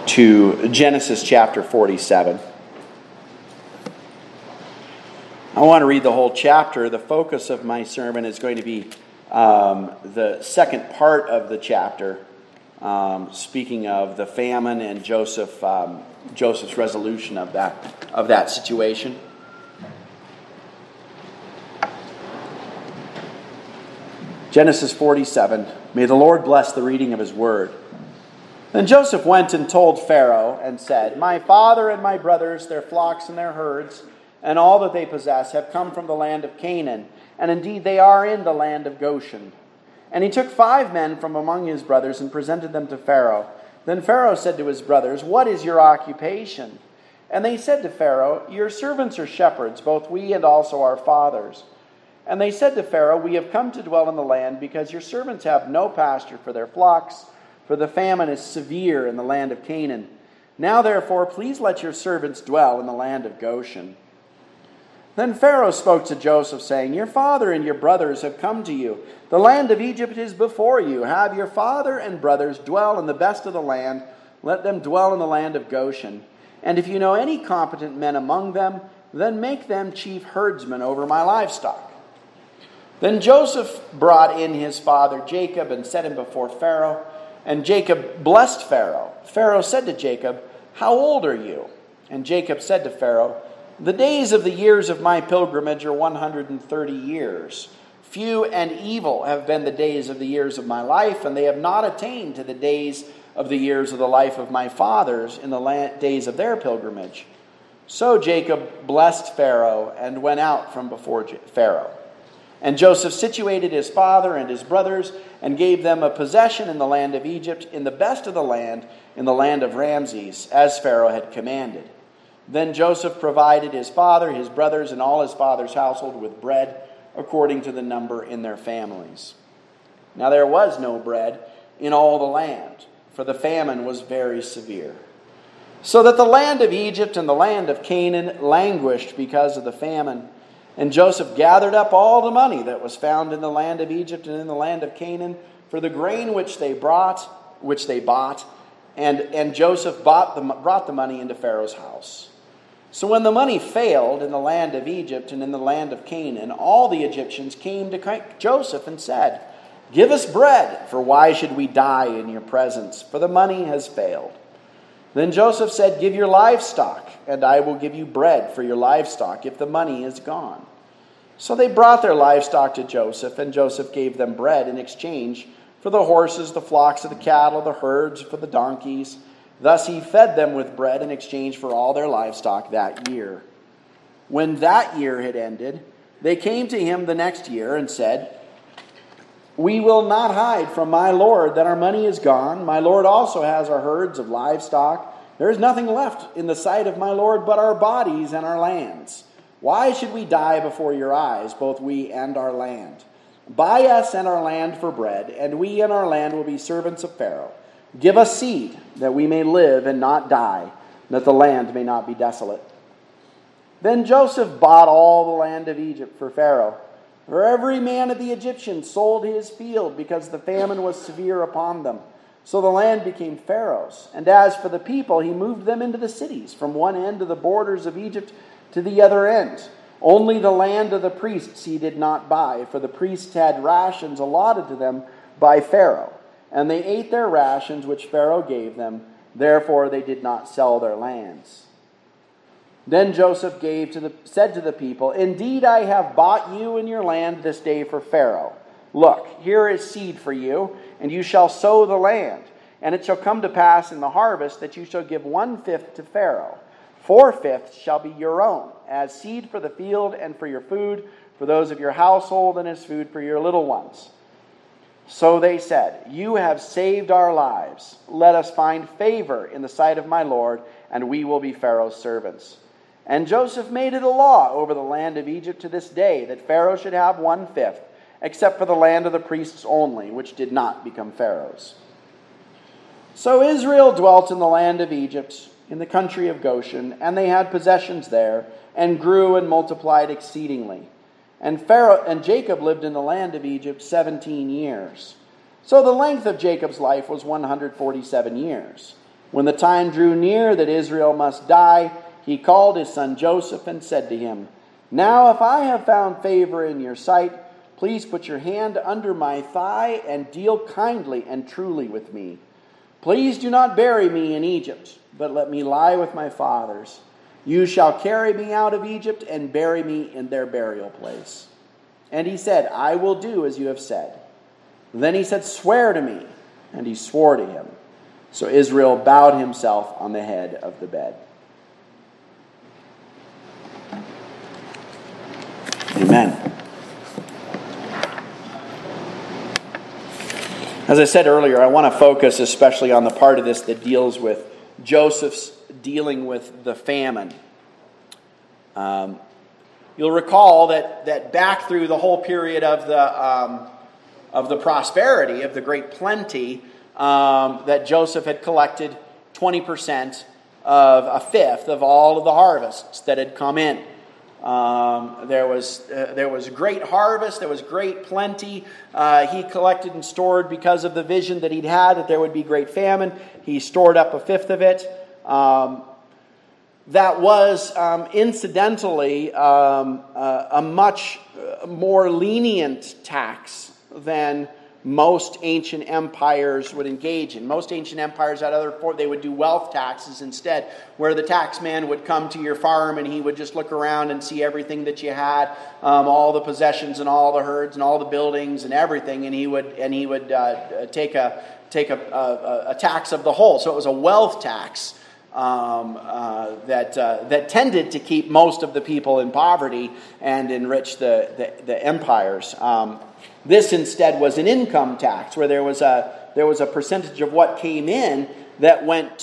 to Genesis chapter 47. I want to read the whole chapter. The focus of my sermon is going to be the second part of the chapter, speaking of the famine and Joseph's resolution of that situation. Genesis 47. May the Lord bless the reading of his word. Then Joseph went and told Pharaoh and said, "My father and my brothers, their flocks and their herds, and all that they possess have come from the land of Canaan, and indeed they are in the land of Goshen." And he took 5 men from among his brothers and presented them to Pharaoh. Then Pharaoh said to his brothers, "What is your occupation?" And they said to Pharaoh, "Your servants are shepherds, both we and also our fathers." And they said to Pharaoh, "We have come to dwell in the land because your servants have no pasture for their flocks, for the famine is severe in the land of Canaan. Now therefore, please let your servants dwell in the land of Goshen." Then Pharaoh spoke to Joseph, saying, "Your father and your brothers have come to you. The land of Egypt is before you. Have your father and brothers dwell in the best of the land. Let them dwell in the land of Goshen. And if you know any competent men among them, then make them chief herdsmen over my livestock." Then Joseph brought in his father Jacob and set him before Pharaoh. And Jacob blessed Pharaoh. Pharaoh said to Jacob, "How old are you?" And Jacob said to Pharaoh, "The days of the years of my pilgrimage are 130 years. Few and evil have been the days of the years of my life, and they have not attained to the days of the years of the life of my fathers in the days of their pilgrimage." So Jacob blessed Pharaoh and went out from before Pharaoh. And Joseph situated his father and his brothers and gave them a possession in the land of Egypt, in the best of the land, in the land of Ramses, as Pharaoh had commanded. Then Joseph provided his father, his brothers, and all his father's household with bread, according to the number in their families. Now there was no bread in all the land, for the famine was very severe. So that the land of Egypt and the land of Canaan languished because of the famine. And Joseph gathered up all the money that was found in the land of Egypt and in the land of Canaan for the grain which they bought, and Joseph brought the money into Pharaoh's house. So when the money failed in the land of Egypt and in the land of Canaan, all the Egyptians came to Joseph and said, "Give us bread, for why should we die in your presence? For the money has failed." Then Joseph said, "Give your livestock, and I will give you bread for your livestock if the money is gone." So they brought their livestock to Joseph, and Joseph gave them bread in exchange for the horses, the flocks of the cattle, the herds, for the donkeys. Thus he fed them with bread in exchange for all their livestock that year. When that year had ended, they came to him the next year and said, "We will not hide from my lord that our money is gone. My lord also has our herds of livestock. There is nothing left in the sight of my lord but our bodies and our lands. Why should we die before your eyes, both we and our land? Buy us and our land for bread, and we and our land will be servants of Pharaoh. Give us seed, that we may live and not die, that the land may not be desolate." Then Joseph bought all the land of Egypt for Pharaoh. For every man of the Egyptians sold his field because the famine was severe upon them. So the land became Pharaoh's. And as for the people, he moved them into the cities, from one end of the borders of Egypt to the other end. Only the land of the priests he did not buy, for the priests had rations allotted to them by Pharaoh. And they ate their rations which Pharaoh gave them. Therefore they did not sell their lands. Then Joseph said to the people, "Indeed, I have bought you and your land this day for Pharaoh. Look, here is seed for you, and you shall sow the land. And it shall come to pass in the harvest that you shall give 1/5 to Pharaoh. 4/5 shall be your own, as seed for the field and for your food, for those of your household, and as food for your little ones." So they said, "You have saved our lives. Let us find favor in the sight of my lord, and we will be Pharaoh's servants." And Joseph made it a law over the land of Egypt to this day that Pharaoh should have 1/5, except for the land of the priests only, which did not become Pharaoh's. So Israel dwelt in the land of Egypt, in the country of Goshen, and they had possessions there, and grew and multiplied exceedingly. And Jacob lived in the land of Egypt 17 years. So the length of Jacob's life was 147 years. When the time drew near that Israel must die, he called his son Joseph and said to him, Now if I have found favor in your sight, please put your hand under my thigh and deal kindly and truly with me. Please do not bury me in Egypt, but let me lie with my fathers. You shall carry me out of Egypt and bury me in their burial place. And he said, I will do as you have said. Then he said, Swear to me. And he swore to him. So Israel bowed himself on the head of the bed. Amen. As I said earlier, I want to focus especially on the part of this that deals with Joseph's dealing with the famine. You'll recall that back through the whole period of the prosperity, of the great plenty, that Joseph had collected 20% of a fifth of all of the harvests that had come in. There was great harvest. There was great plenty. He collected and stored because of the vision that he'd had that there would be great famine. He stored up a fifth of it. That was incidentally a much more lenient tax than most ancient empires would engage in. Most ancient empires had they would do wealth taxes instead, where the taxman would come to your farm and he would just look around and see everything that you had, all the possessions and all the herds and all the buildings and everything, and he would take a tax of the whole. So it was a wealth tax that tended to keep most of the people in poverty and enrich the empires. This instead was an income tax, where there was a percentage of what came in that went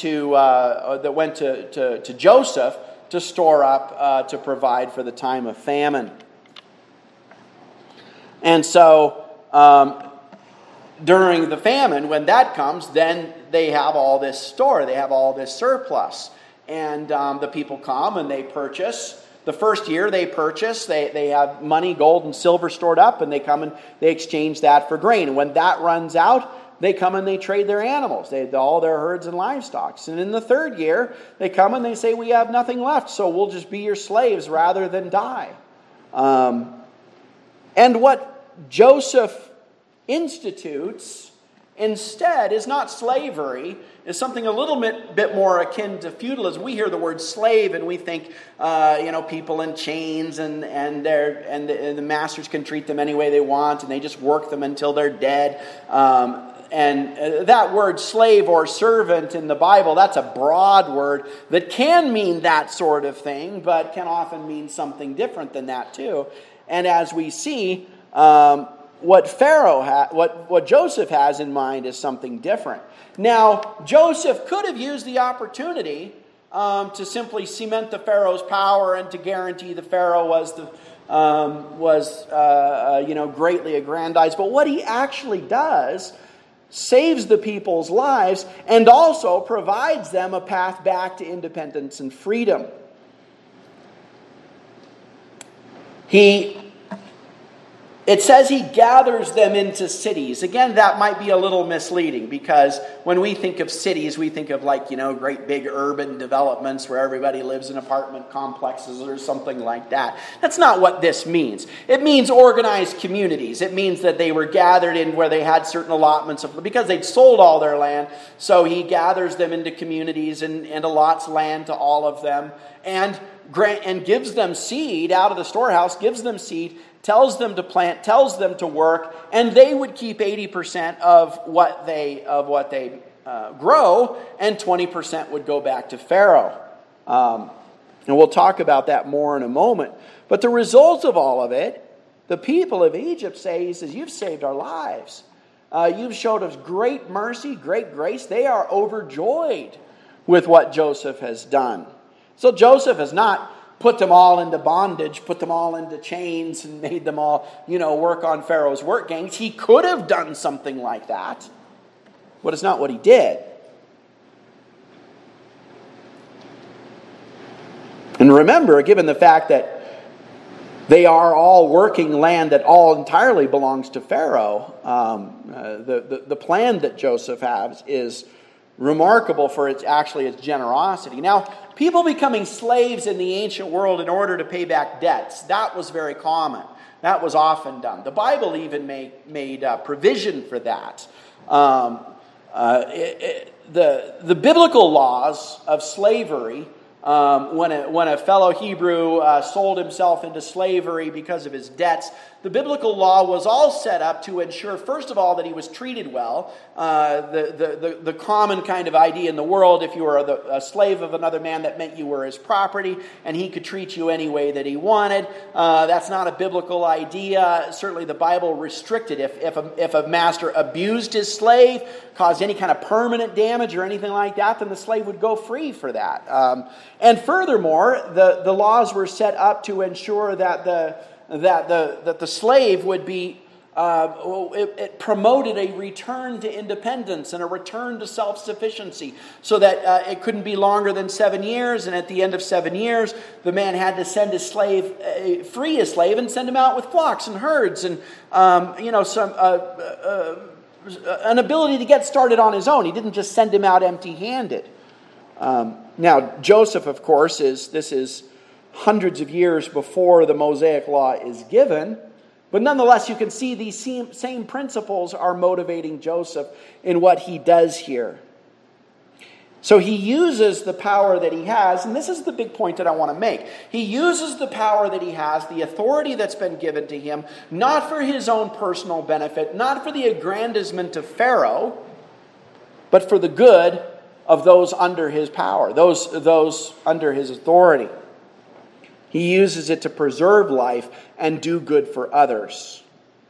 to Joseph to store up to provide for the time of famine. And so during the famine, when that comes, then they have all this store, they have all this surplus, and the people come and they purchase. The first year they purchase, they have money, gold, and silver stored up, and they come and they exchange that for grain. And when that runs out, they come and they trade their animals, all their herds and livestock. And in the third year, they come and they say, we have nothing left, so we'll just be your slaves rather than die. And what Joseph institutes instead is not slavery, is something a little bit more akin to feudalism. We hear the word slave and we think, people in chains and the masters can treat them any way they want and they just work them until they're dead. And that word slave or servant in the Bible, that's a broad word that can mean that sort of thing, but can often mean something different than that too. And as we see, what Joseph has in mind is something different. Now, Joseph could have used the opportunity to simply cement the Pharaoh's power and to guarantee the Pharaoh was greatly aggrandized. But what he actually does saves the people's lives and also provides them a path back to independence and freedom. It says he gathers them into cities. Again, that might be a little misleading because when we think of cities, we think of great big urban developments where everybody lives in apartment complexes or something like that. That's not what this means. It means organized communities. It means that they were gathered in where they had certain allotments because they'd sold all their land. So he gathers them into communities and allots land to all of them and gives them seed out of the storehouse, gives them seed, tells them to plant, tells them to work, and they would keep 80% of what they grow, and 20% would go back to Pharaoh. And we'll talk about that more in a moment. But the result of all of it, the people of Egypt he says, you've saved our lives. You've showed us great mercy, great grace. They are overjoyed with what Joseph has done. So Joseph has not put them all into bondage, put them all into chains, and made them all, work on Pharaoh's work gangs. He could have done something like that, but it's not what he did. And remember, given the fact that they are all working land that all entirely belongs to Pharaoh, the plan that Joseph has is remarkable for its generosity. Now, people becoming slaves in the ancient world in order to pay back debts, that was very common. That was often done. The Bible even made provision for that. The biblical laws of slavery, when a fellow Hebrew sold himself into slavery because of his debts, the biblical law was all set up to ensure, first of all, that he was treated well. The common kind of idea in the world, if you were a slave of another man, that meant you were his property, and he could treat you any way that he wanted. That's not a biblical idea. Certainly the Bible restricted. If a master abused his slave, caused any kind of permanent damage or anything like that, then the slave would go free for that. And furthermore, the laws were set up to ensure that the slave would be, it promoted a return to independence and a return to self-sufficiency, so that it couldn't be longer than 7 years, and at the end of 7 years, the man had to send his slave, free his slave, and send him out with flocks and herds, and an ability to get started on his own. He didn't just send him out empty-handed. Now, Joseph, of course, this is hundreds of years before the Mosaic Law is given. But nonetheless, you can see these same principles are motivating Joseph in what he does here. So he uses the power that he has, and this is the big point that I want to make. He uses the power that he has, the authority that's been given to him, not for his own personal benefit, not for the aggrandizement of Pharaoh, but for the good of those under his power, those under his authority. He uses it to preserve life and do good for others.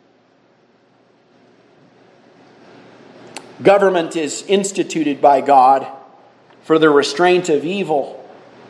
Government is instituted by God for the restraint of evil.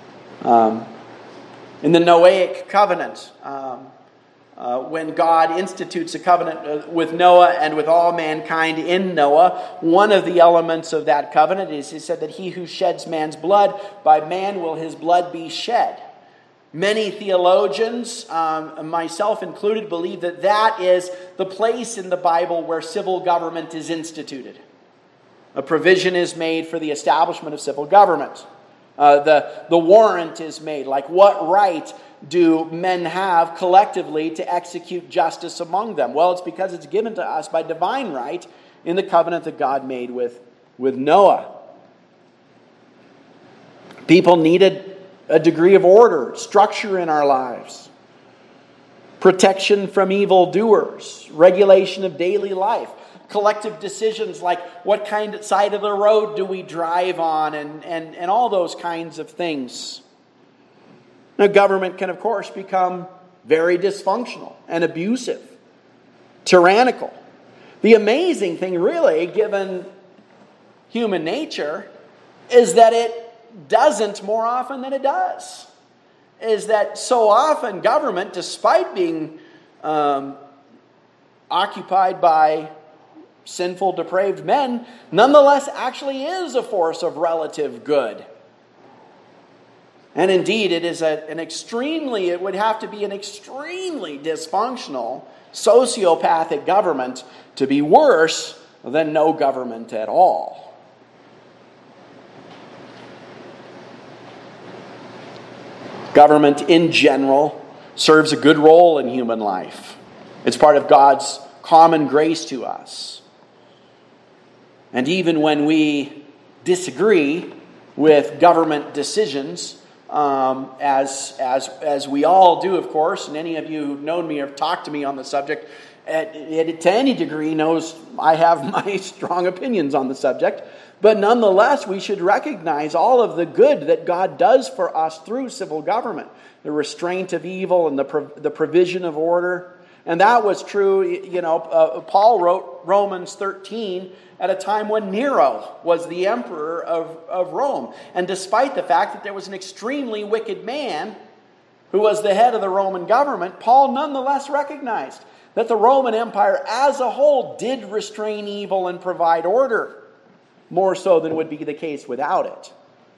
In the Noahic covenant, when God institutes a covenant with Noah and with all mankind in Noah, one of the elements of that covenant is, he said that he who sheds man's blood, by man will his blood be shed. Many theologians, myself included, believe that that is the place in the Bible where civil government is instituted. A provision is made for the establishment of civil government. The warrant is made. Like, what right do men have collectively to execute justice among them? Well, it's because it's given to us by divine right in the covenant that God made with Noah. People needed a degree of order, structure in our lives, protection from evildoers, regulation of daily life, collective decisions like what kind of side of the road do we drive on, and all those kinds of things. Now, government can, of course, become very dysfunctional and abusive, tyrannical. The amazing thing, really, given human nature, is that it doesn't more often than it does. Is that so often government, despite being occupied by sinful, depraved men, nonetheless actually is a force of relative good. And indeed, it is it would have to be an extremely dysfunctional, sociopathic government to be worse than no government at all. Government in general serves a good role in human life. It's part of God's common grace to us. And even when we disagree with government decisions, as we all do, of course, and any of you who've known me or talked to me on the subject to any degree knows I have my strong opinions on the subject. But nonetheless, we should recognize all of the good that God does for us through civil government. The restraint of evil and the provision of order. And that was true, Paul wrote Romans 13 at a time when Nero was the emperor of Rome. And despite the fact that there was an extremely wicked man who was the head of the Roman government, Paul nonetheless recognized that the Roman Empire as a whole did restrain evil and provide order, more so than would be the case without it.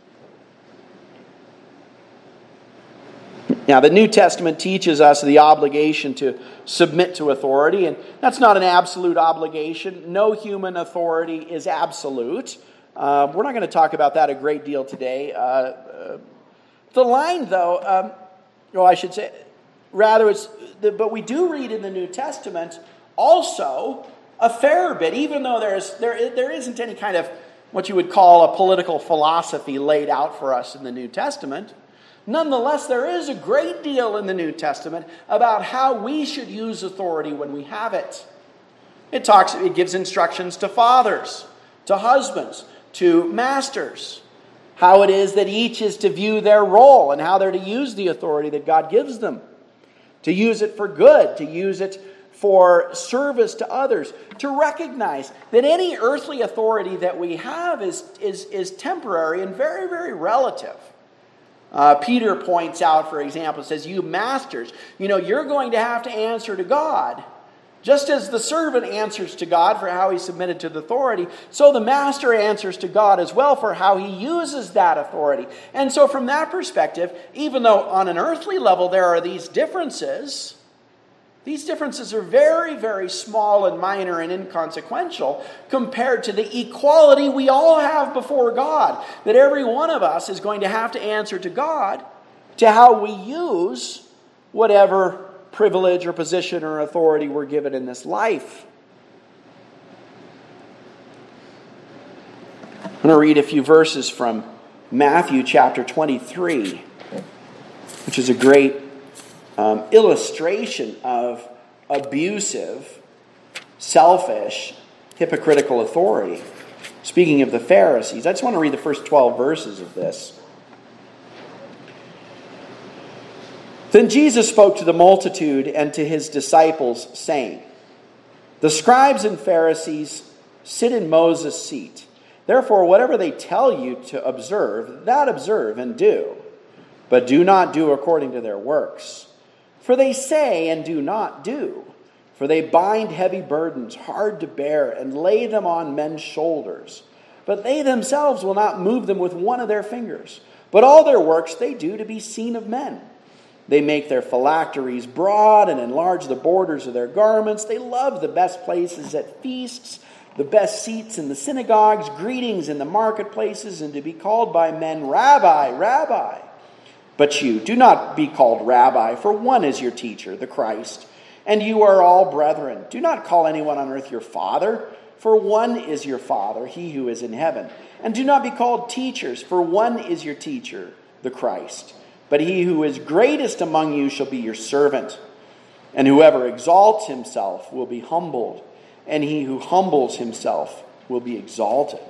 Now, the New Testament teaches us the obligation to submit to authority, and that's not an absolute obligation. No human authority is absolute. We're not going to talk about that a great deal today. The line, though, I should say, rather, but we do read in the New Testament also a fair bit, even though there isn't any kind of what you would call a political philosophy laid out for us in the New Testament. Nonetheless, there is a great deal in the New Testament about how we should use authority when we have it. It gives instructions to fathers, to husbands, to masters, how it is that each is to view their role and how they're to use the authority that God gives them, to use it for good, to use it for service to others, to recognize that any earthly authority that we have is temporary and very, very relative. Peter points out, for example, says, you masters, you're going to have to answer to God. Just as the servant answers to God for how he submitted to the authority, so the master answers to God as well for how he uses that authority. And so from that perspective, even though on an earthly level there are these differences are very, very small and minor and inconsequential compared to the equality we all have before God. That every one of us is going to have to answer to God to how we use whatever privilege or position or authority we're given in this life. I'm going to read a few verses from Matthew chapter 23, which is a great illustration of abusive, selfish, hypocritical authority. Speaking of the Pharisees, I just want to read the first 12 verses of this. Then Jesus spoke to the multitude and to his disciples, saying, the scribes and Pharisees sit in Moses' seat. Therefore, whatever they tell you to observe, that observe and do. But do not do according to their works. For they say and do not do. For they bind heavy burdens, hard to bear, and lay them on men's shoulders. But they themselves will not move them with one of their fingers. But all their works they do to be seen of men. They make their phylacteries broad and enlarge the borders of their garments. They love the best places at feasts, the best seats in the synagogues, greetings in the marketplaces, and to be called by men, Rabbi, Rabbi. But you, do not be called Rabbi, for one is your teacher, the Christ, and you are all brethren. Do not call anyone on earth your father, for one is your Father, he who is in heaven. And do not be called teachers, for one is your teacher, the Christ. But he who is greatest among you shall be your servant. And whoever exalts himself will be humbled, and he who humbles himself will be exalted.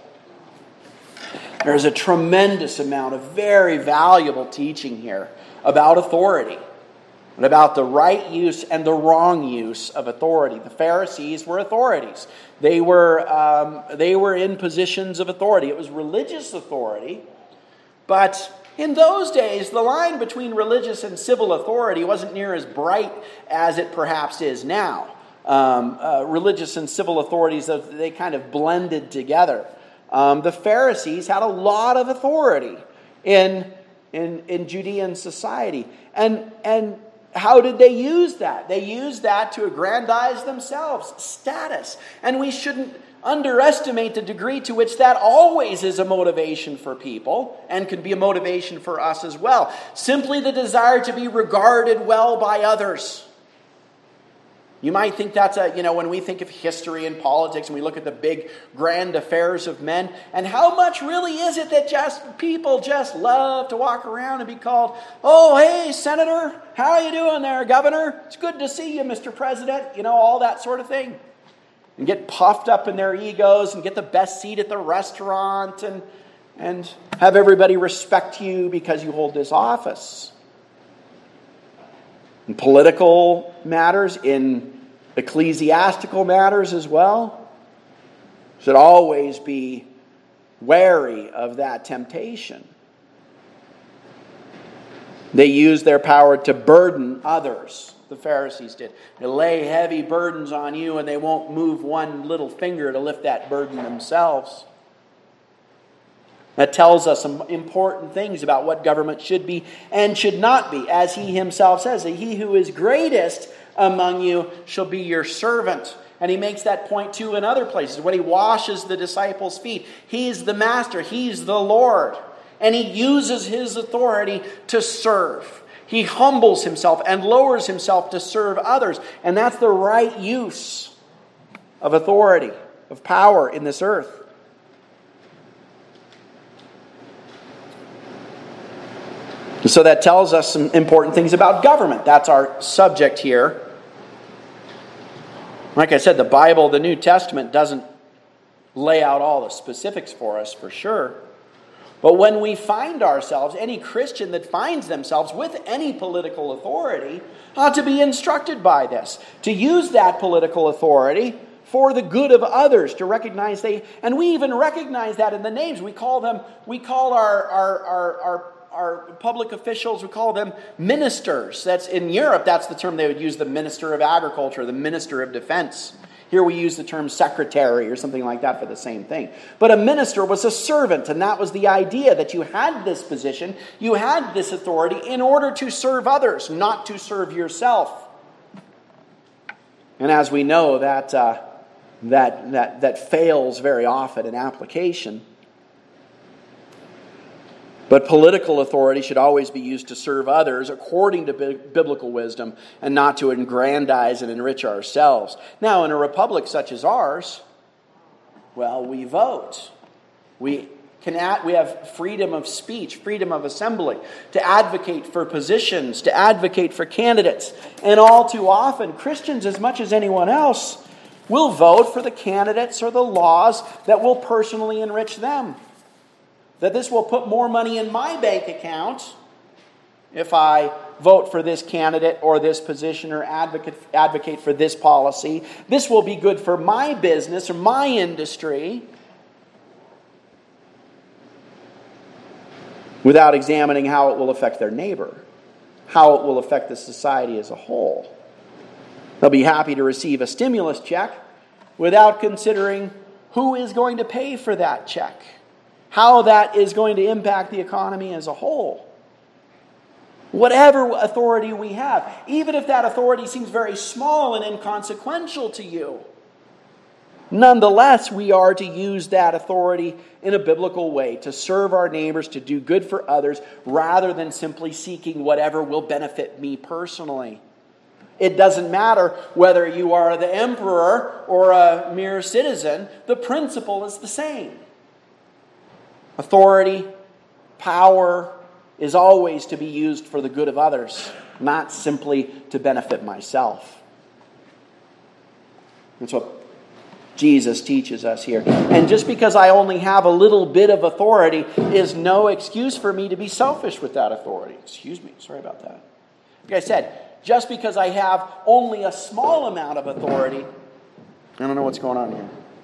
There's a tremendous amount of very valuable teaching here about authority and about the right use and the wrong use of authority. The Pharisees were authorities. They were in positions of authority. It was religious authority, but in those days, the line between religious and civil authority wasn't near as bright as it perhaps is now. Religious and civil authorities, they kind of blended together. The Pharisees had a lot of authority in Judean society. And how did they use that? They used that to aggrandize themselves, status. And we shouldn't underestimate the degree to which that always is a motivation for people and can be a motivation for us as well. Simply the desire to be regarded well by others. You might think that's when we think of history and politics and we look at the big grand affairs of men, and how much really is it that people just love to walk around and be called, oh, hey, Senator, how are you doing there, Governor? It's good to see you, Mr. President, all that sort of thing. And get puffed up in their egos and get the best seat at the restaurant and have everybody respect you because you hold this office. In political matters, in ecclesiastical matters as well, should always be wary of that temptation. They use their power to burden others. The Pharisees did. They lay heavy burdens on you and they won't move one little finger to lift that burden themselves. That tells us some important things about what government should be and should not be. As he himself says, that he who is greatest among you shall be your servant. And he makes that point too in other places. When he washes the disciples' feet, he's the master, he's the Lord. And he uses his authority to serve. He humbles himself and lowers himself to serve others. And that's the right use of authority, of power in this earth. So that tells us some important things about government. That's our subject here. Like I said, the Bible, the New Testament, doesn't lay out all the specifics for us, for sure. But when we find ourselves, any Christian that finds themselves with any political authority ought to be instructed by this, to use that political authority for the good of others, to recognize and we even recognize that in the names. We call our public officials, we call them ministers. That's in Europe, that's the term they would use, the Minister of Agriculture, the Minister of Defense. Here we use the term secretary or something like that for the same thing. But a minister was a servant, and that was the idea, that you had this position, you had this authority in order to serve others, not to serve yourself. And as we know, that fails very often in application. But political authority should always be used to serve others according to biblical wisdom and not to aggrandize and enrich ourselves. Now, in a republic such as ours, well, we vote. We have freedom of speech, freedom of assembly, to advocate for positions, to advocate for candidates. And all too often, Christians, as much as anyone else, will vote for the candidates or the laws that will personally enrich them. That this will put more money in my bank account if I vote for this candidate or this position or advocate for this policy. This will be good for my business or my industry, without examining how it will affect their neighbor, how it will affect the society as a whole. They'll be happy to receive a stimulus check without considering who is going to pay for that check, how that is going to impact the economy as a whole. Whatever authority we have, even if that authority seems very small and inconsequential to you, nonetheless, we are to use that authority in a biblical way, to serve our neighbors, to do good for others, rather than simply seeking whatever will benefit me personally. It doesn't matter whether you are the emperor or a mere citizen, the principle is the same. Authority, power is always to be used for the good of others, not simply to benefit myself. That's what Jesus teaches us here. And just because I only have a little bit of authority is no excuse for me to be selfish with that authority. Excuse me, sorry about that. Like I said, just because I have only a small amount of authority, I don't know what's going on here.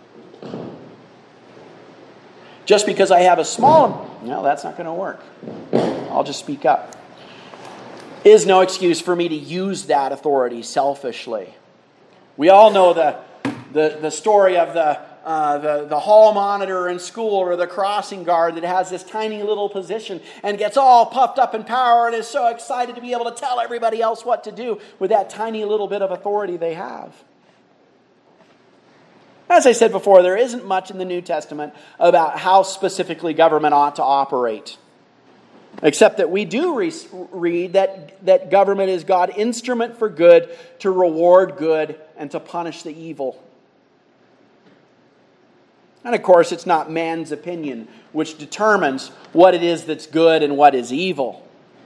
Just because I have a small, no, that's not going to work. I'll just speak up. Is no excuse for me to use that authority selfishly. We all know the story of the hall monitor in school, or the crossing guard that has this tiny little position and gets all puffed up in power and is so excited to be able to tell everybody else what to do with that tiny little bit of authority they have. As I said before, there isn't much in the New Testament about how specifically government ought to operate. Except that we do read that government is God's instrument for good, to reward good, and to punish the evil. And of course, it's not man's opinion which determines what it is that's good and what is evil.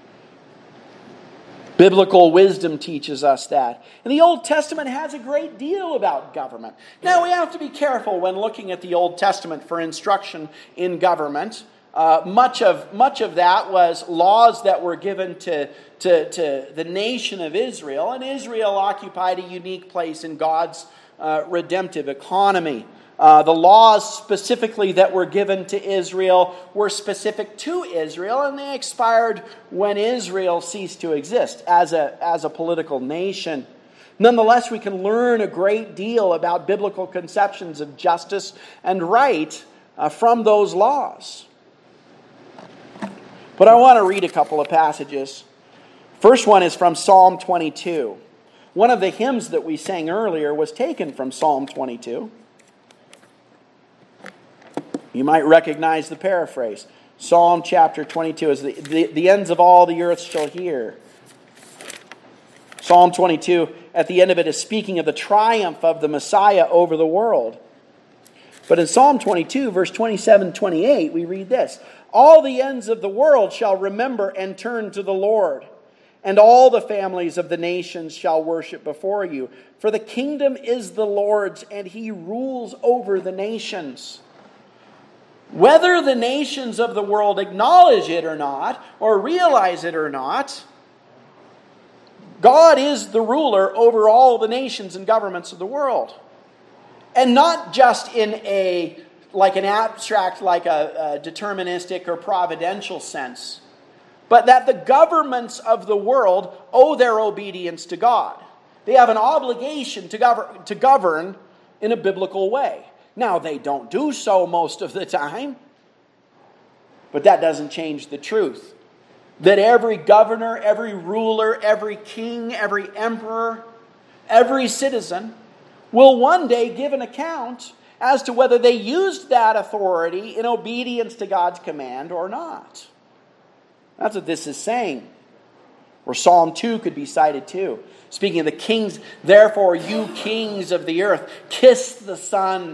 Biblical wisdom teaches us that. And the Old Testament has a great deal about government. Now, we have to be careful when looking at the Old Testament for instruction in government. Much of that was laws that were given to the nation of Israel, and Israel occupied a unique place in God's redemptive economy. The laws specifically that were given to Israel were specific to Israel, and they expired when Israel ceased to exist as a political nation. Nonetheless, we can learn a great deal about biblical conceptions of justice and right from those laws. But I want to read a couple of passages. First one is from Psalm 22. One of the hymns that we sang earlier was taken from Psalm 22. You might recognize the paraphrase. Psalm chapter 22 is the ends of all the earth shall hear. Psalm 22, at the end of it, is speaking of the triumph of the Messiah over the world. But in Psalm 22, verse 27-28, we read this: all the ends of the world shall remember and turn to the Lord, and all the families of the nations shall worship before you. For the kingdom is the Lord's, and he rules over the nations. Whether the nations of the world acknowledge it or not, or realize it or not, God is the ruler over all the nations and governments of the world. And not just in an abstract, like a deterministic or providential sense, but that the governments of the world owe their obedience to God. They have an obligation to govern in a biblical way. Now, they don't do so most of the time, but that doesn't change the truth that every governor, every ruler, every king, every emperor, every citizen will one day give an account as to whether they used that authority in obedience to God's command or not. That's what this is saying. Or Psalm 2 could be cited too. Speaking of the kings, therefore you kings of the earth, kiss the Son.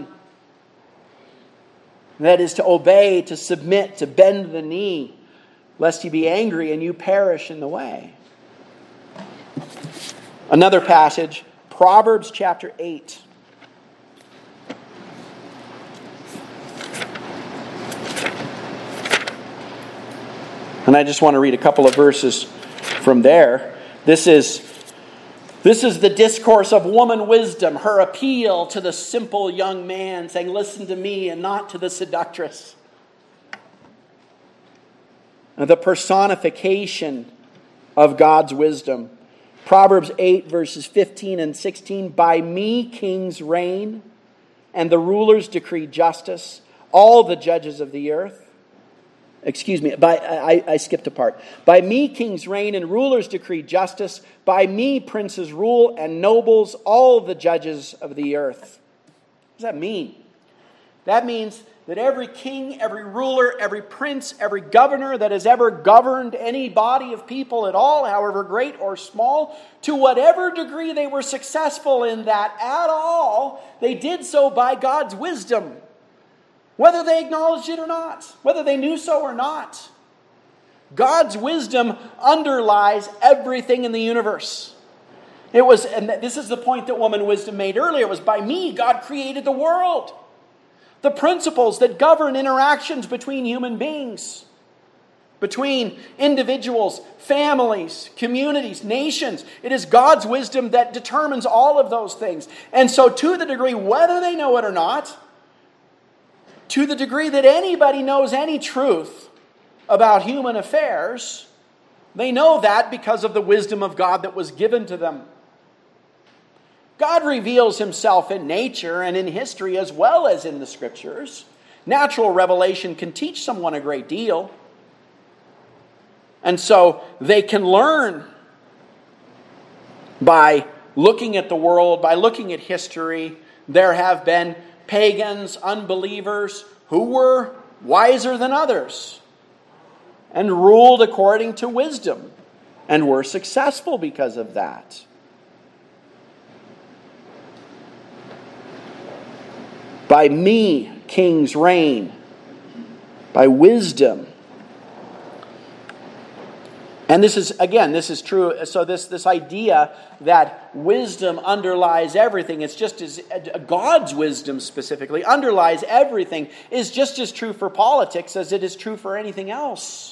That is to obey, to submit, to bend the knee, lest he be angry and you perish in the way. Another passage, Proverbs chapter 8. And I just want to read a couple of verses from there. This is the discourse of woman wisdom, her appeal to the simple young man, saying, listen to me and not to the seductress. The personification of God's wisdom. Proverbs 8, verses 15 and 16. By me kings reign, and the rulers decree justice, all the judges of the earth. I skipped a part. By me kings reign and rulers decree justice. By me princes rule and nobles, all the judges of the earth. What does that mean? That means that every king, every ruler, every prince, every governor that has ever governed any body of people at all, however great or small, to whatever degree they were successful in that at all, they did so by God's wisdom. Whether they acknowledged it or not, whether they knew so or not. God's wisdom underlies everything in the universe. And this is the point that woman wisdom made earlier, it was by me God created the world. The principles that govern interactions between human beings, between individuals, families, communities, nations. It is God's wisdom that determines all of those things. And so to the degree, whether they know it or not, to the degree that anybody knows any truth about human affairs, they know that because of the wisdom of God that was given to them. God reveals himself in nature and in history as well as in the Scriptures. Natural revelation can teach someone a great deal. And so they can learn by looking at the world, by looking at history. There have been pagans, unbelievers, who were wiser than others and ruled according to wisdom and were successful because of that. By me, kings reign, by wisdom. And this is true. So this idea that wisdom underlies everything, it's just as God's wisdom specifically underlies everything, is just as true for politics as it is true for anything else.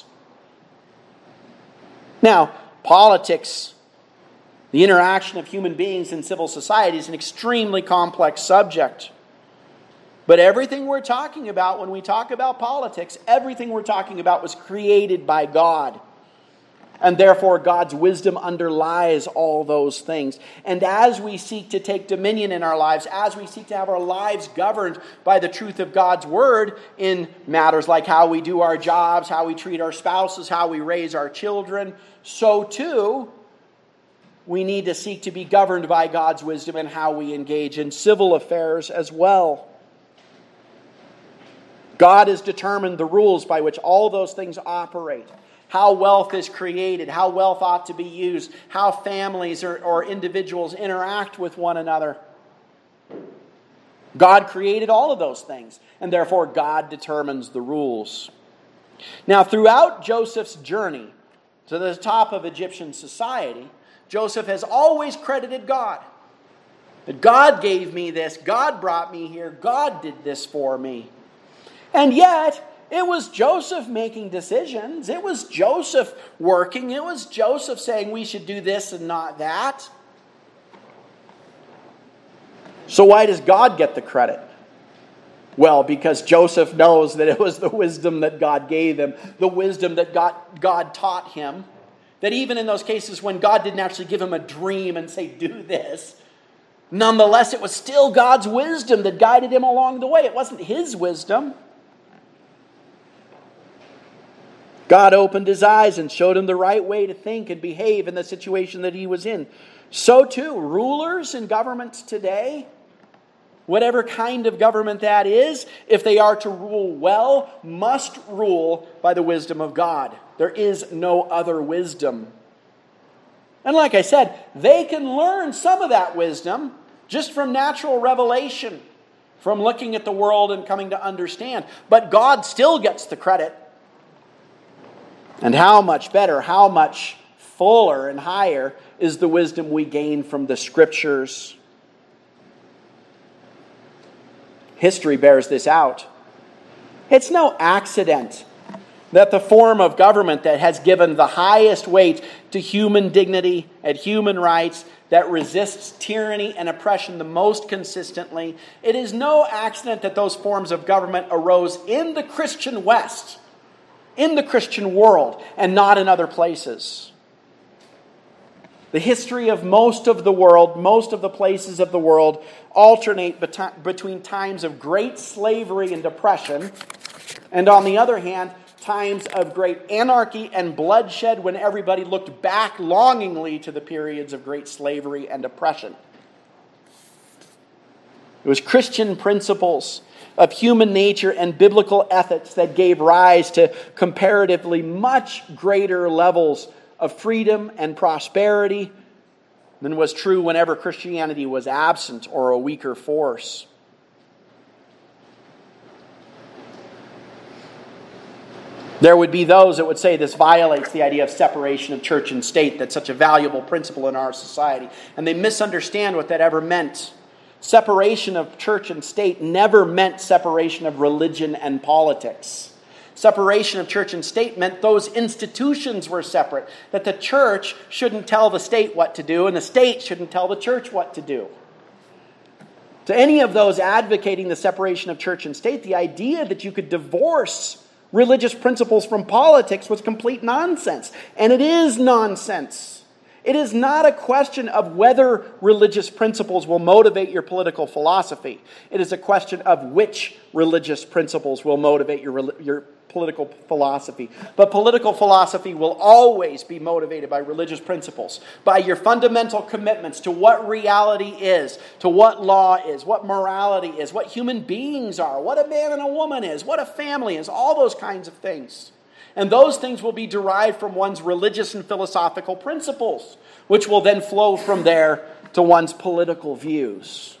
Now, politics, the interaction of human beings in civil society, is an extremely complex subject. But everything we're talking about when we talk about politics, everything we're talking about was created by God. And therefore, God's wisdom underlies all those things. And as we seek to take dominion in our lives, as we seek to have our lives governed by the truth of God's word in matters like how we do our jobs, how we treat our spouses, how we raise our children, so too we need to seek to be governed by God's wisdom in how we engage in civil affairs as well. God has determined the rules by which all those things operate. How wealth is created, how wealth ought to be used, how families or individuals interact with one another. God created all of those things, and therefore God determines the rules. Now, throughout Joseph's journey to the top of Egyptian society, Joseph has always credited God. That God gave me this, God brought me here, God did this for me. And yet, it was Joseph making decisions. It was Joseph working. It was Joseph saying we should do this and not that. So why does God get the credit? Well, because Joseph knows that it was the wisdom that God gave him, the wisdom that God taught him, that even in those cases when God didn't actually give him a dream and say, do this, nonetheless, it was still God's wisdom that guided him along the way. It wasn't his wisdom. God opened his eyes and showed him the right way to think and behave in the situation that he was in. So too, rulers in governments today, whatever kind of government that is, if they are to rule well, must rule by the wisdom of God. There is no other wisdom. And like I said, they can learn some of that wisdom just from natural revelation, from looking at the world and coming to understand. But God still gets the credit. And how much better, how much fuller and higher is the wisdom we gain from the Scriptures. History bears this out. It's no accident that the form of government that has given the highest weight to human dignity and human rights, that resists tyranny and oppression the most consistently, it is no accident that those forms of government arose in the Christian West, in the Christian world, and not in other places. The history of most of the world, most of the places of the world, alternate between times of great slavery and oppression, and on the other hand, times of great anarchy and bloodshed when everybody looked back longingly to the periods of great slavery and oppression. It was Christian principles of human nature and biblical ethics that gave rise to comparatively much greater levels of freedom and prosperity than was true whenever Christianity was absent or a weaker force. There would be those that would say this violates the idea of separation of church and state, that's such a valuable principle in our society. And they misunderstand what that ever meant. Separation of church and state never meant separation of religion and politics. Separation of church and state meant those institutions were separate. That the church shouldn't tell the state what to do, and the state shouldn't tell the church what to do. To any of those advocating the separation of church and state, the idea that you could divorce religious principles from politics was complete nonsense. And it is nonsense. It is not a question of whether religious principles will motivate your political philosophy. It is a question of which religious principles will motivate your political philosophy. But political philosophy will always be motivated by religious principles, by your fundamental commitments to what reality is, to what law is, what morality is, what human beings are, what a man and a woman is, what a family is, all those kinds of things. And those things will be derived from one's religious and philosophical principles, which will then flow from there to one's political views.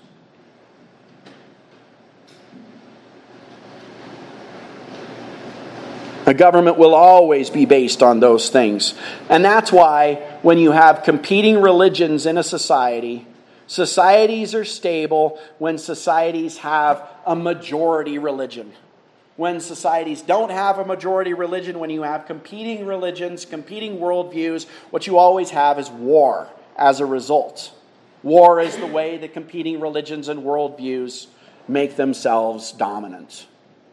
A government will always be based on those things. And that's why when you have competing religions in a society, societies are stable when societies have a majority religion. When societies don't have a majority religion, when you have competing religions, competing worldviews, what you always have is war as a result. War is the way that competing religions and worldviews make themselves dominant.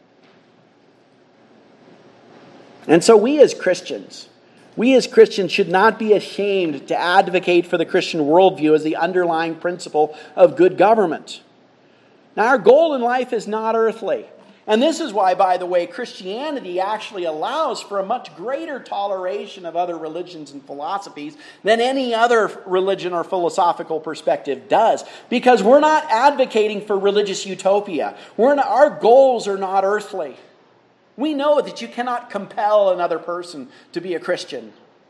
And so we as Christians should not be ashamed to advocate for the Christian worldview as the underlying principle of good government. Now, our goal in life is not earthly. And this is why, by the way, Christianity actually allows for a much greater toleration of other religions and philosophies than any other religion or philosophical perspective does. Because we're not advocating for religious utopia. Our goals are not earthly. We know that you cannot compel another person to be a Christian.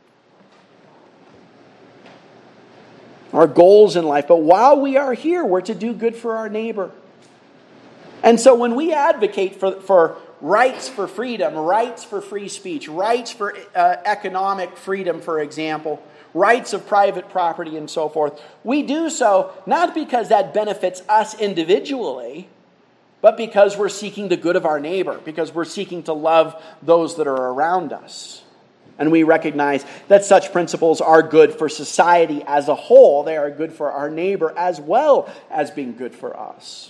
Our goals in life. But while we are here, we're to do good for our neighbor. And so when we advocate for rights for freedom, rights for free speech, rights for economic freedom, for example, rights of private property and so forth, we do so not because that benefits us individually, but because we're seeking the good of our neighbor, because we're seeking to love those that are around us. And we recognize that such principles are good for society as a whole. They are good for our neighbor as well as being good for us.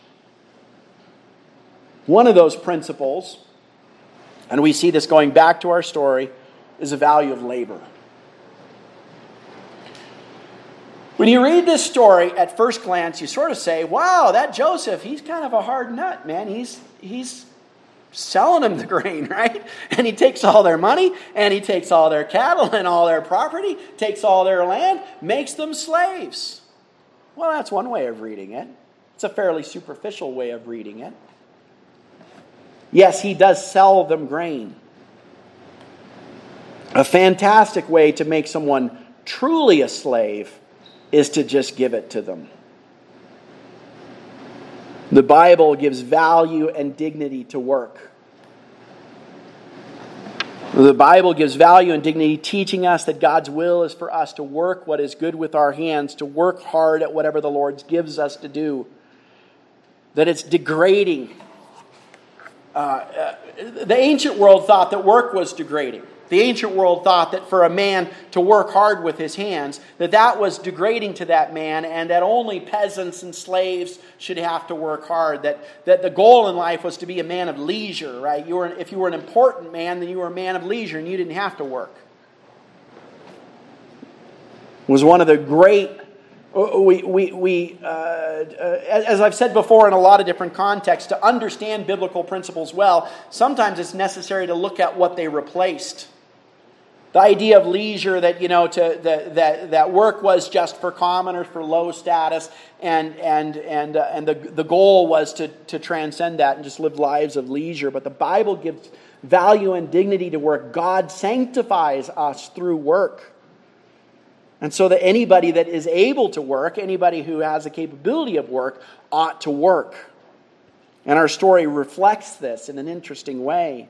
One of those principles, and we see this going back to our story, is the value of labor. When you read this story, at first glance, you sort of say, wow, that Joseph, he's kind of a hard nut, man. He's selling them the grain, right? And he takes all their money, and he takes all their cattle and all their property, takes all their land, makes them slaves. Well, that's one way of reading it. It's a fairly superficial way of reading it. Yes, he does sell them grain. A fantastic way to make someone truly a slave is to just give it to them. The Bible gives value and dignity to work. The Bible gives value and dignity, teaching us that God's will is for us to work what is good with our hands, to work hard at whatever the Lord gives us to do. That it's degrading. The ancient world thought that work was degrading. The ancient world thought that for a man to work hard with his hands, that was degrading to that man, and that only peasants and slaves should have to work hard. That the goal in life was to be a man of leisure, right? If you were an important man, then you were a man of leisure, and you didn't have to work. It was one of the great... as I've said before in a lot of different contexts, to understand biblical principles well, sometimes it's necessary to look at what they replaced. The idea of leisure, that that work was just for commoners, for low status, and the goal was to transcend that and just live lives of leisure. But the Bible gives value and dignity to work. God sanctifies us through work. And so that anybody that is able to work, anybody who has the capability of work, ought to work. And our story reflects this in an interesting way.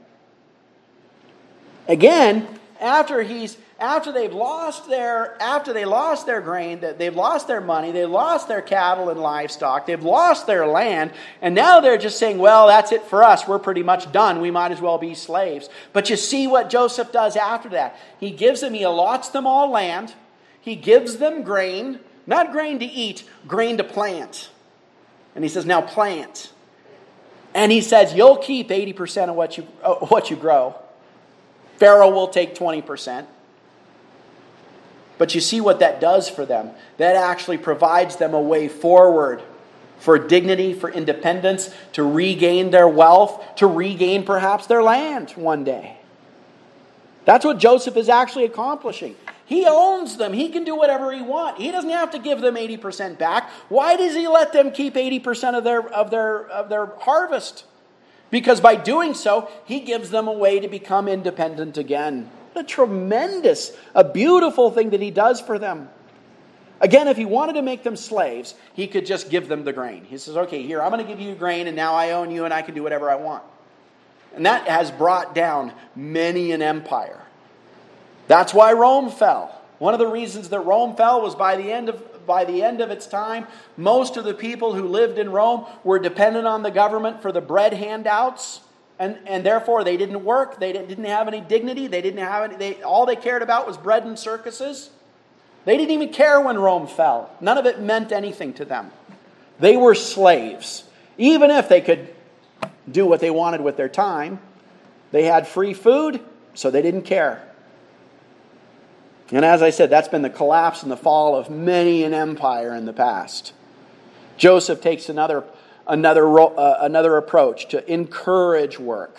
Again, after they lost their grain, they've lost their money, they've lost their cattle and livestock, they've lost their land, and now they're just saying, well, that's it for us. We're pretty much done. We might as well be slaves. But you see what Joseph does after that. He allots them all land. He gives them grain, not grain to eat, grain to plant. And he says, now plant. And he says, you'll keep 80% of what you grow. Pharaoh will take 20%. But you see what that does for them. That actually provides them a way forward for dignity, for independence, to regain their wealth, to regain perhaps their land one day. That's what Joseph is actually accomplishing. He owns them. He can do whatever he wants. He doesn't have to give them 80% back. Why does he let them keep 80% of their harvest? Because by doing so, he gives them a way to become independent again. What a beautiful thing that he does for them. Again, if he wanted to make them slaves, he could just give them the grain. He says, okay, here, I'm going to give you grain, and now I own you, and I can do whatever I want. And that has brought down many an empire. That's why Rome fell. One of the reasons that Rome fell was by the end of its time, most of the people who lived in Rome were dependent on the government for the bread handouts, and therefore they didn't work. They didn't have any dignity. They didn't have any. All they cared about was bread and circuses. They didn't even care when Rome fell. None of it meant anything to them. They were slaves, even if they could do what they wanted with their time. They had free food, so they didn't care. And as I said, that's been the collapse and the fall of many an empire in the past. Joseph takes another another approach, to encourage work.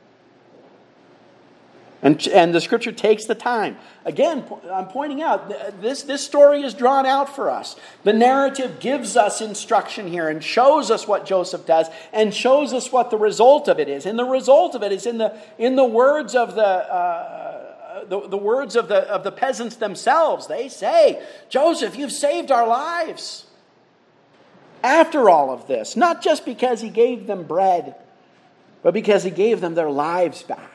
And the Scripture takes the time. Again, I'm pointing out, this story is drawn out for us. The narrative gives us instruction here and shows us what Joseph does and shows us what the result of it is. And the result of it is in the words of the words of the peasants themselves. They say, "Joseph, you've saved our lives." After all of this, not just because he gave them bread, but because he gave them their lives back.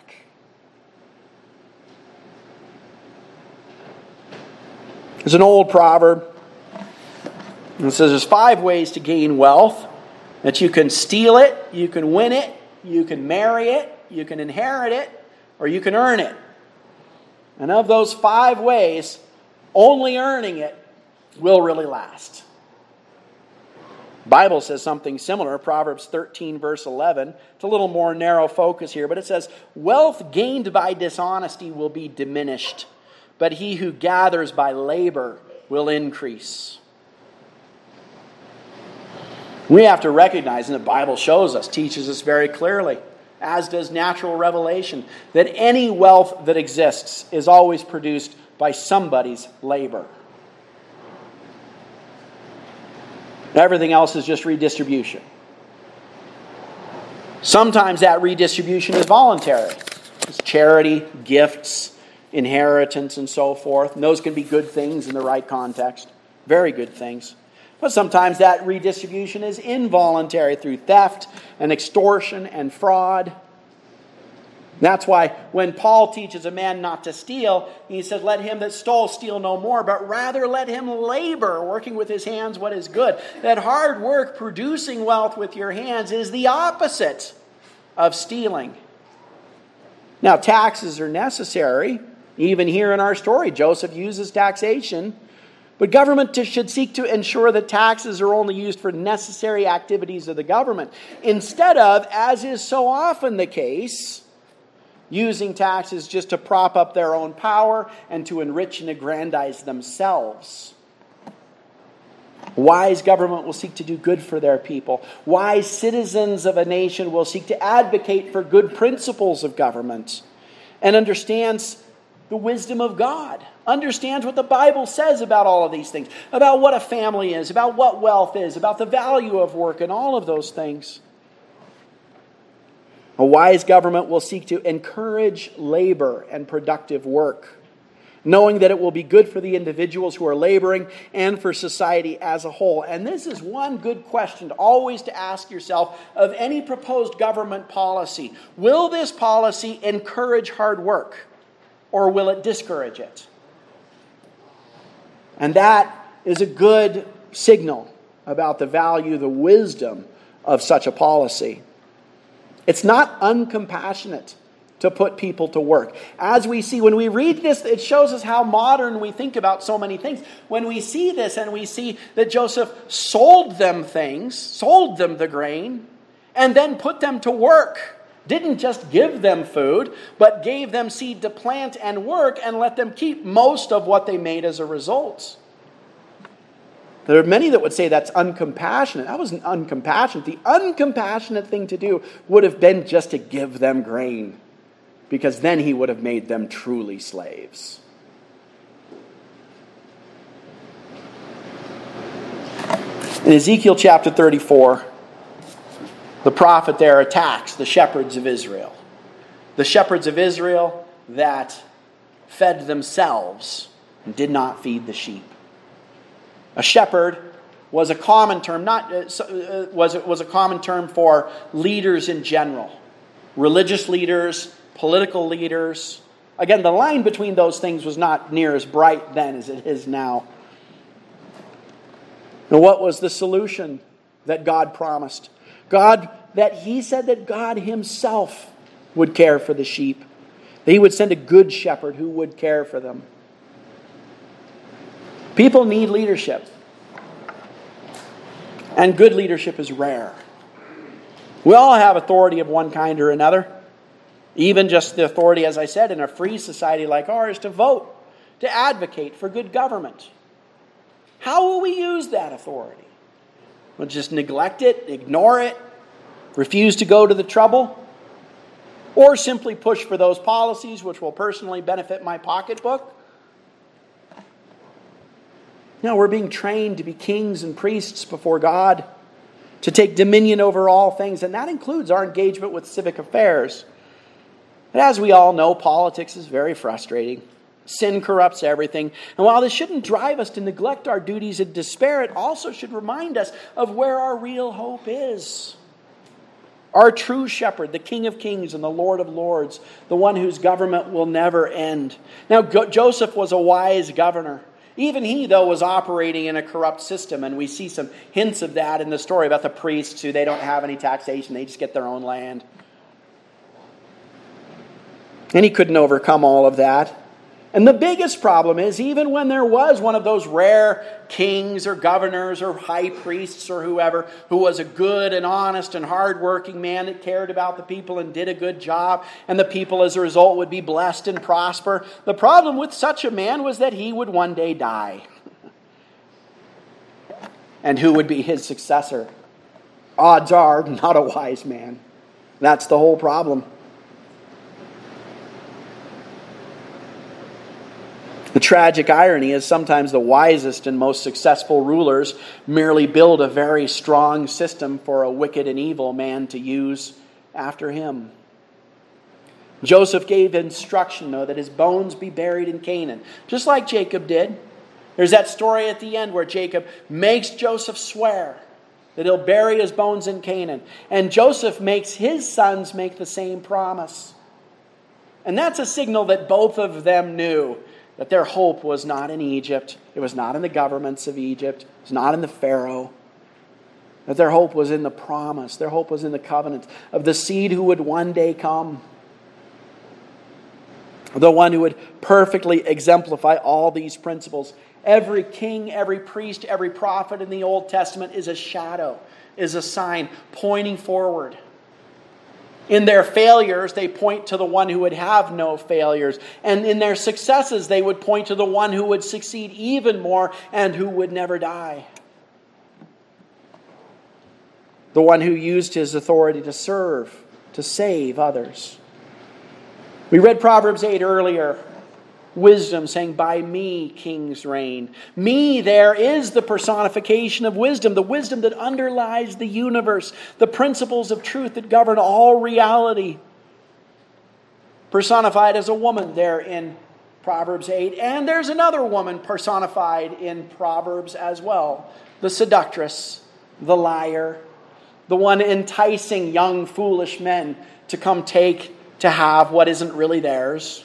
There's an old proverb. It says there's 5 ways to gain wealth. That you can steal it, you can win it, you can marry it, you can inherit it, or you can earn it. And of those 5 ways, only earning it will really last. The Bible says something similar. Proverbs 13 verse 11. It's a little more narrow focus here, but it says, "Wealth gained by dishonesty will be diminished, but he who gathers by labor will increase." We have to recognize, and the Bible shows us, teaches us very clearly, as does natural revelation, that any wealth that exists is always produced by somebody's labor. Everything else is just redistribution. Sometimes that redistribution is voluntary. It's charity, gifts, inheritance, and so forth. And those can be good things in the right context. Very good things. But sometimes that redistribution is involuntary through theft and extortion and fraud. That's why when Paul teaches a man not to steal, he says, "Let him that stole steal no more, but rather let him labor, working with his hands what is good." That hard work, producing wealth with your hands, is the opposite of stealing. Now, taxes are necessary. Even here in our story, Joseph uses taxation. But government should seek to ensure that taxes are only used for necessary activities of the government, instead of, as is so often the case, using taxes just to prop up their own power and to enrich and aggrandize themselves. Wise government will seek to do good for their people. Wise citizens of a nation will seek to advocate for good principles of government and understands the wisdom of God. Understands what the Bible says about all of these things. About what a family is, about what wealth is, about the value of work and all of those things. A wise government will seek to encourage labor and productive work, knowing that it will be good for the individuals who are laboring and for society as a whole. And this is one good question always to ask yourself of any proposed government policy. Will this policy encourage hard work, or will it discourage it? And that is a good signal about the value, the wisdom of such a policy. It's not uncompassionate to put people to work. As we see, when we read this, it shows us how modern we think about so many things. When we see this and we see that Joseph sold them things, sold them the grain, and then put them to work. Didn't just give them food, but gave them seed to plant and work and let them keep most of what they made as a result. There are many that would say that's uncompassionate. That wasn't uncompassionate. The uncompassionate thing to do would have been just to give them grain, because then he would have made them truly slaves. In Ezekiel chapter 34, the prophet there attacks the shepherds of Israel. The shepherds of Israel that fed themselves and did not feed the sheep. A shepherd was a common term, was a common term for leaders in general. Religious leaders, political leaders. Again, the line between those things was not near as bright then as it is now. And what was the solution that God promised? He said that God himself would care for the sheep. That he would send a good shepherd who would care for them. People need leadership. And good leadership is rare. We all have authority of one kind or another. Even just the authority, as I said, in a free society like ours, to vote, to advocate for good government. How will we use that authority? We'll just neglect it, ignore it, refuse to go to the trouble, or simply push for those policies which will personally benefit my pocketbook. No, we're being trained to be kings and priests before God, to take dominion over all things, and that includes our engagement with civic affairs. But as we all know, politics is very frustrating. Sin corrupts everything. And while this shouldn't drive us to neglect our duties in despair, it also should remind us of where our real hope is. Our true shepherd, the King of Kings and the Lord of Lords, the one whose government will never end. Now, Joseph was a wise governor. Even he, though, was operating in a corrupt system, and we see some hints of that in the story about the priests who they don't have any taxation, they just get their own land. And he couldn't overcome all of that. And the biggest problem is, even when there was one of those rare kings or governors or high priests or whoever who was a good and honest and hardworking man that cared about the people and did a good job, and the people as a result would be blessed and prosper, the problem with such a man was that he would one day die. And who would be his successor? Odds are, not a wise man. That's the whole problem. The tragic irony is sometimes the wisest and most successful rulers merely build a very strong system for a wicked and evil man to use after him. Joseph gave instruction, though, that his bones be buried in Canaan, just like Jacob did. There's that story at the end where Jacob makes Joseph swear that he'll bury his bones in Canaan. And Joseph makes his sons make the same promise. And that's a signal that both of them knew that their hope was not in Egypt. It was not in the governments of Egypt. It was not in the Pharaoh. That their hope was in the promise. Their hope was in the covenant of the seed who would one day come. The one who would perfectly exemplify all these principles. Every king, every priest, every prophet in the Old Testament is a shadow, is a sign pointing forward. In their failures, they point to the one who would have no failures. And in their successes, they would point to the one who would succeed even more and who would never die. The one who used his authority to serve, to save others. We read Proverbs 8 earlier. Wisdom saying, by me kings reign. Me there is the personification of wisdom, the wisdom that underlies the universe, the principles of truth that govern all reality. Personified as a woman there in Proverbs 8. And there's another woman personified in Proverbs as well. The seductress, the liar, the one enticing young foolish men to come to have what isn't really theirs.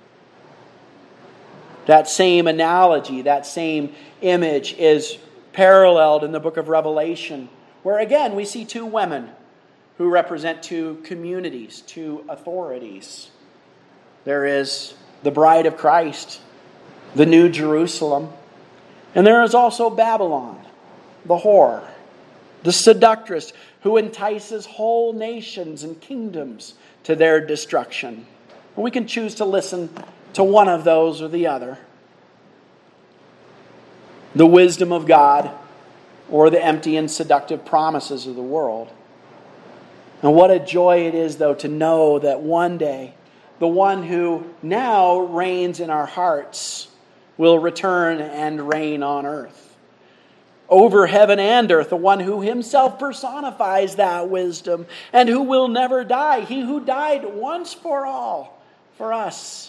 That same analogy, that same image is paralleled in the book of Revelation, where again we see two women who represent two communities, two authorities. There is the bride of Christ, the New Jerusalem, and there is also Babylon, the whore, the seductress who entices whole nations and kingdoms to their destruction. And we can choose to listen to one of those or the other. The wisdom of God or the empty and seductive promises of the world. And what a joy it is, though, to know that one day the one who now reigns in our hearts will return and reign on earth. Over heaven and earth, the one who himself personifies that wisdom and who will never die. He who died once for all for us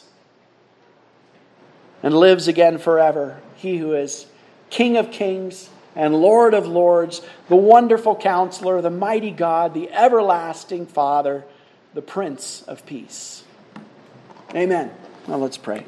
and lives again forever. He who is King of kings and Lord of lords, the wonderful Counselor, the mighty God, the everlasting Father, the Prince of Peace. Amen. Now let's pray.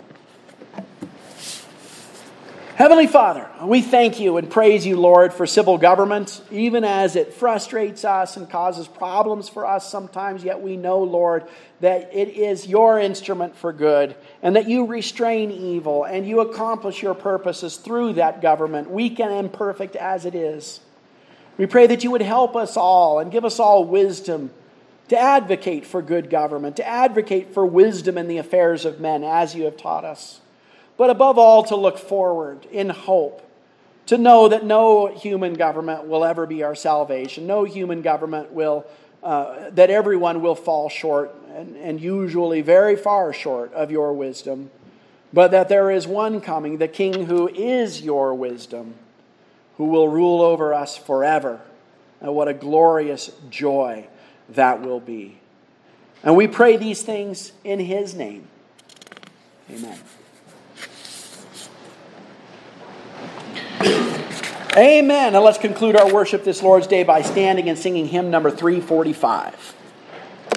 Heavenly Father, we thank you and praise you, Lord, for civil government, even as it frustrates us and causes problems for us sometimes, yet we know, Lord, that it is your instrument for good and that you restrain evil and you accomplish your purposes through that government, weak and imperfect as it is. We pray that you would help us all and give us all wisdom to advocate for good government, to advocate for wisdom in the affairs of men as you have taught us. But above all, to look forward in hope to know that no human government will ever be our salvation. No human government will, that everyone will fall short, and usually very far short of your wisdom. But that there is one coming, the King who is your wisdom, who will rule over us forever. And what a glorious joy that will be. And we pray these things in His name. Amen. Amen. Now let's conclude our worship this Lord's Day by standing and singing hymn number 345.